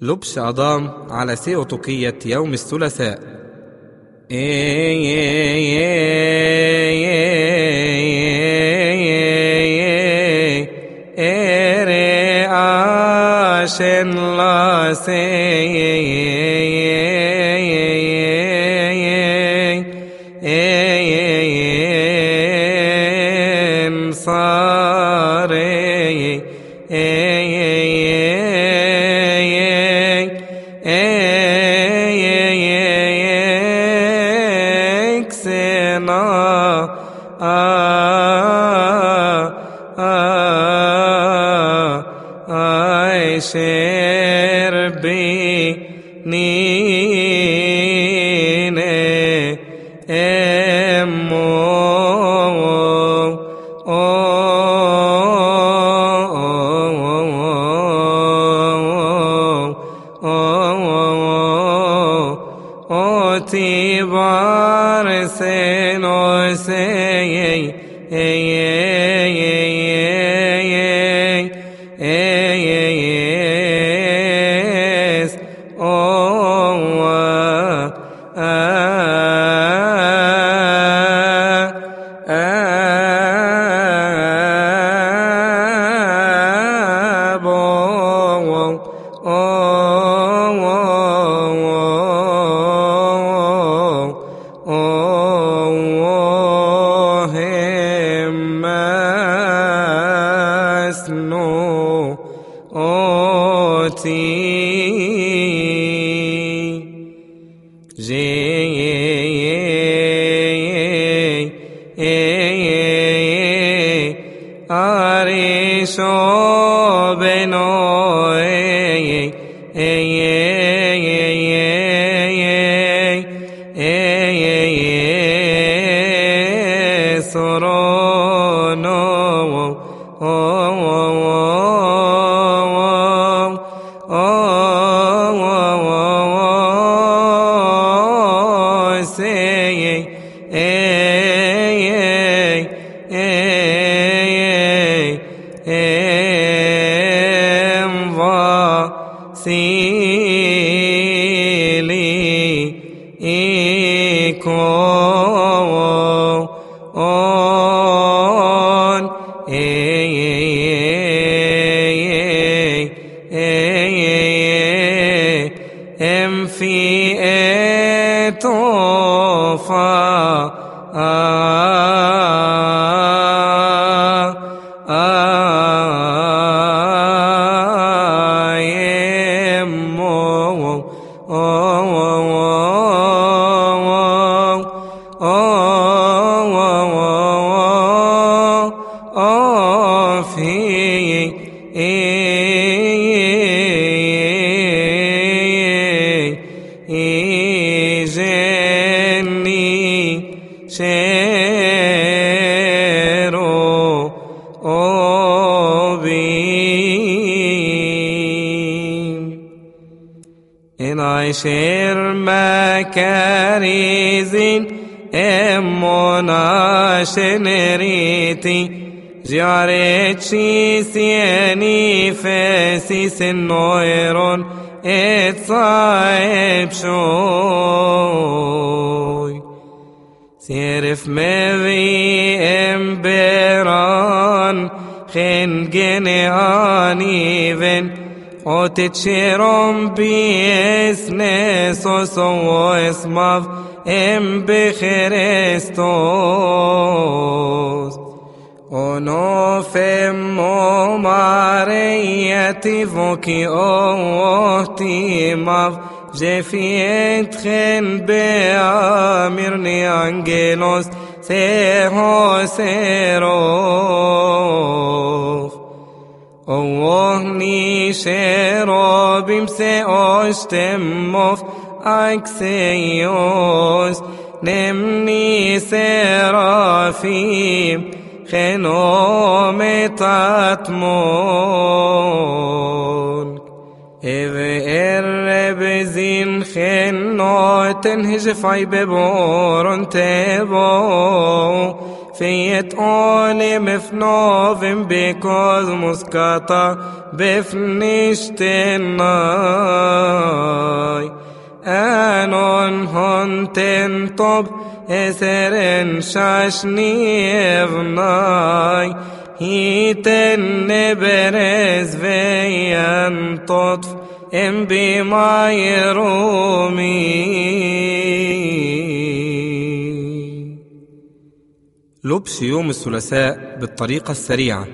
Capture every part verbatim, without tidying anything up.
لبش أضام على سيوطوكية يوم الثلاثاء. إيري آشن لا سين صاري شير بي نيني امو تبار سينو سي Arisho beno sorono Sili iko on em fi etofa شيرو أوبين إن عشير مكاريزين إمونا شنريتي جارت شي سياني فاسي سنويرون اتصايب شوي سيرف مذي امبران خين جني آنيفن وتتشيرون بيسنس وسو اسمف ام بخريستوس ونوفم ماريتي فوكي اوهتي مف جفيت خن بأميرني أنجلوس سيهو سيروف أوهني شيرو بمسي أشتموف أكسيوس نمني سرافيم خنوم تاتمون إذ إربزين خنو تنهج في ببورن تبو فيت أولي مفنوفن بكوز مسكتا بفنشتنا onten tob eseren shashnivnai hiten neberez veyan totf em bimayromi. لبس يوم الثلاثاء بالطريقة السريعة.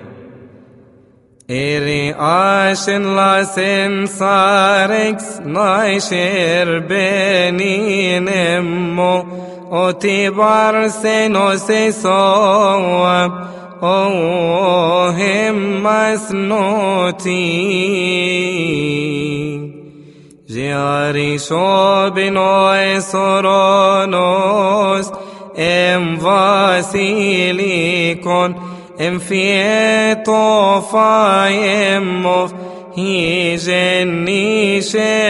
إيري آشن لاسن ساركس نايشير بني نمو أوتي بارسن أوسي صواب أوهم مسنوتي جياري شوبن وإسرونوس ام vasilikon em fieto faem of hijeni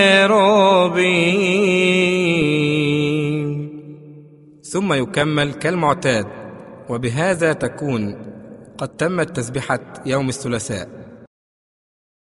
شروبين. ثم يكمل كالمعتاد. وبهذا تكون قد تمت تسبحة يوم الثلاثاء.